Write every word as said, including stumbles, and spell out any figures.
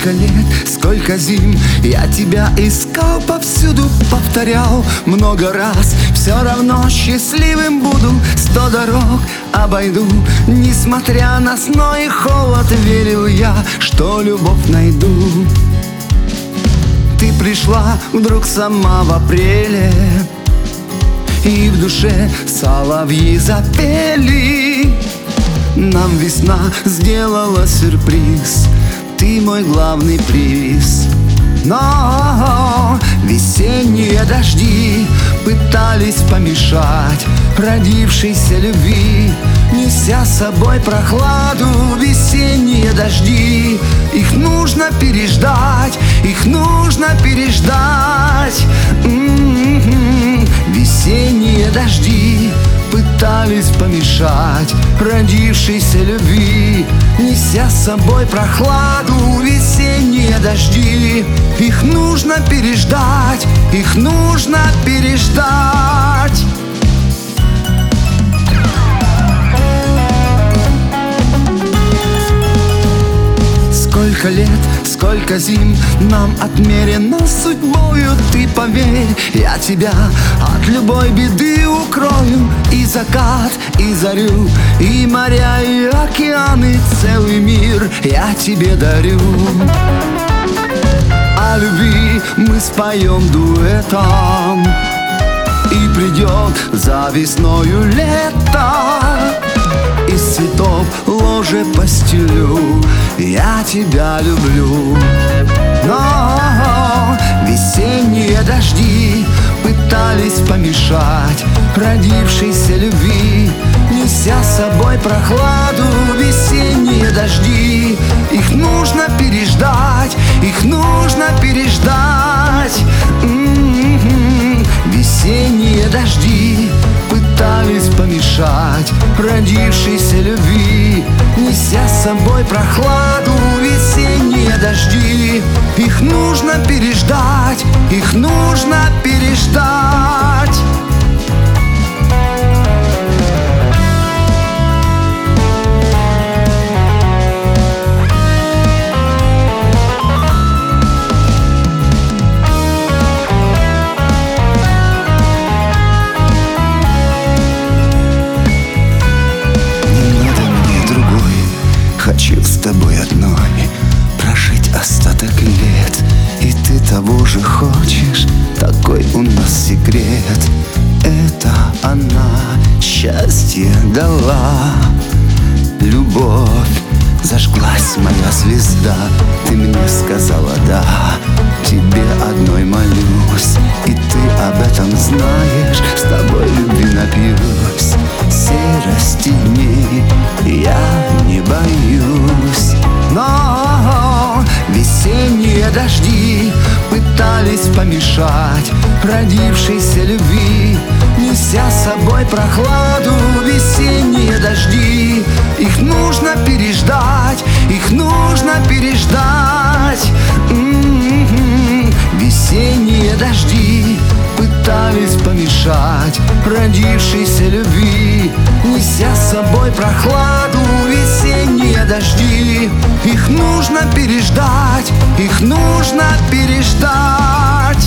Сколько лет, сколько зим я тебя искал, повсюду повторял много раз. Все равно счастливым буду, сто дорог обойду. Несмотря на зной и холод, верил я, что любовь найду. Ты пришла вдруг сама в апреле, и в душе соловьи запели. Нам весна сделала сюрприз, ты мой главный приз. Но весенние дожди пытались помешать родившейся любви, неся с собой прохладу. Весенние дожди, их нужно переждать, их нужно переждать. М-м-м. Весенние дожди пытались помешать родившейся любви, неся с собой прохладу. Весенние дожди, их нужно переждать, их нужно переждать. Сколько лет, сколько зим нам отмерено судьбою. Ты поверь, я тебя от любой беды укрою. И закат, и зарю, и моря, и океаны, целый мир я тебе дарю. О любви мы споем дуэтом, и придет за весною лето. Из цветов ложе постелю, я тебя люблю. Но весенние дожди пытались помешать родившейся любви, неся с собой прохладу. Весенние дожди, их нужно переждать, их нужно переждать. М-м-м. Весенние дожди пытались помешать родившейся любви, неся с собой прохладу. Весенние дожди, их нужно переждать, их нужно переждать. Хочу с тобой одной прожить остаток лет, и ты того же хочешь, такой у нас секрет. Это она счастье дала, любовь, зажглась моя звезда. Ты мне сказала да, тебе одной молюсь, и ты об этом знаешь. С тобой любви напьюсь, серости дней я не боюсь. Но весенние дожди пытались помешать родившейся любви, неся с собой прохладу. Весенние дожди, их нужно переждать, их нужно переждать. М-м-м. Весенние дожди пытались помешать родившейся любви, неся с собой прохладу. Весенние дожди, их нужно переждать, их нужно переждать.